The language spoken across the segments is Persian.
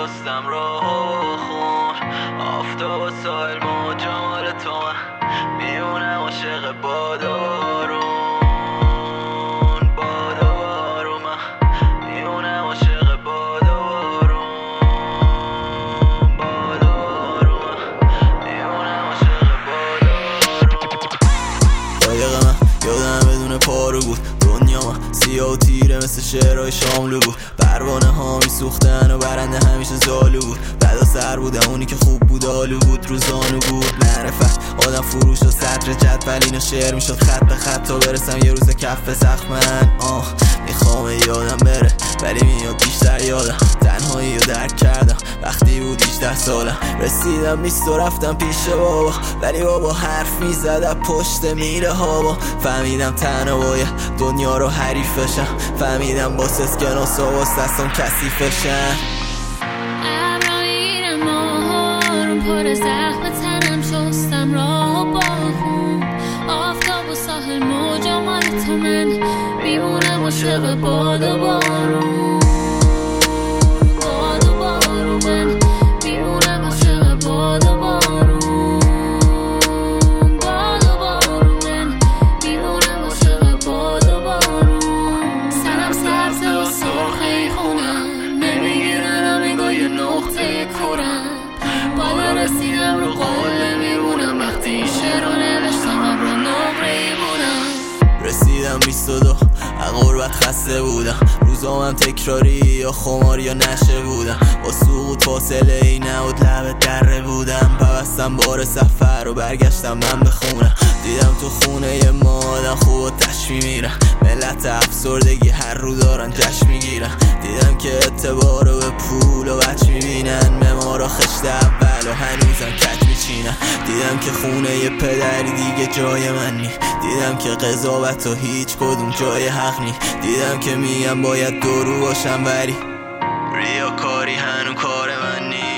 شستم راه خون آفتاب و سایل موجا مال تو من میمونم عاشق باد و بارون باد و بارون من میمونم عاشق باد و بارون باد و بارون من میمونم عاشق باد و بارون قایق من یادم بدون پارو بود دنیا من سیاه و تیره مثل شعرهای شاملو بود پروانه ها میسوختن و برنده همیشه زالو بود بعدا سر بودم اونی که خوب بود آلو بود روزانو بود معرفت آدم فروش و صدر جدول و شعر میشد خط به خط تا برسم یه روز کف سخت من میخوام یادم بره ولی میاد بیشتر یادم تنهایی رو درک کردم وقتی بود 18 سالم رسیدم 20 و رفتم پیش بابا ولی بابا حرف میزد پشت میره ها فهمیدم تنها باید دنیا رو حریف بشم فهمیدم باس اسکناس و باس دستم کثیفشن ابرای ماهارون پر زخم تنم شستم راه و باخون آفتاب و ساحل موجا مال تو من میمونم عاشق باد و بارون باد و بارون من میمونم عاشق باد و بارون باد و بارون من میمونم عاشق باد و بارون سرم سبز و سرخی خونم نمیگیرن نمیگاه یه نقطه کورم بالا رسیدم رو قله میمونم وقتی شعر رو نوشتم رو نقره بودم رسیدم 22 غربت خسته بودم روزام تکراری یا خماری یا نشه بودم با سقوط فاصله ای نبود لب دره بودم پوستم بار سفر و برگشتم من به خونه دیدم تو خونه ما آدم خوب و تش میمیرن ملت افسردگی هر رو دارن جشن میگیرن دیدم که اعتبار رو به پول و بچ میبینن ممارا خشت اول و هنوزم کج میچینن دیدم که خونه ی پدری دیگه جای من نی دیدم که قضاوت و هیچ کدوم جای حق نی دیدم که میگم باید دورو باشم ولی ریاکاری هنو کار من نی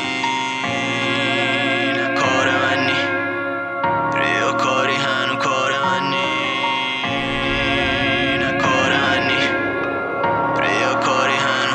نه کار من نی ریاکاری هنو کار من نی نه کار من نی ریاکاری هنو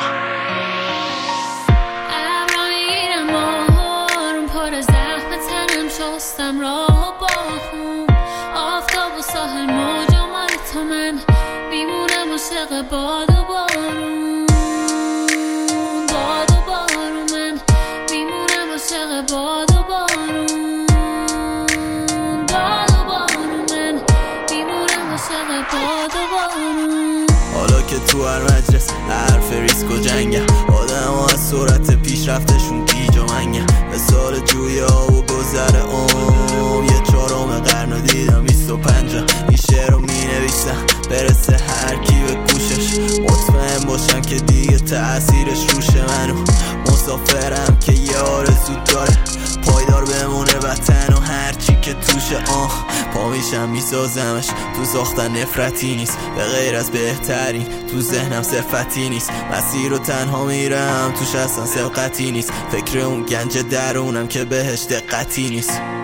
ابرای ماهارون پر زخم تنم شستم راه و باخون آفتاب و ساحل موجا مال تو من میمونم عاشق باد و بارون باد و بارون من میمونم عاشق باد و بارون باد و بارون من میمونم عاشق باد و بارون حالا که تو هر مجلس حرف ریسک و جنگه آدم ها از سرعت پیشرفتشون گیج و منگه مثال جویا و گذر یه 4 قرن دیدم 25 این شعر رو می نویسم برسه هر کی به گوشش مطمئن باشم که دیگه تأثیرش روش منو مسافرم که یه آرزو داره پایدار بمونه وطن و هرچی که توشه پا میشم میسازمش تو ساختن نفرتی نیست به غیر از بهترین تو ذهنم صفتی نیست مسیر رو تنها میرم توش اصلا سبقتی نیست فکر اون گنج درونم که بهش دقتی نیست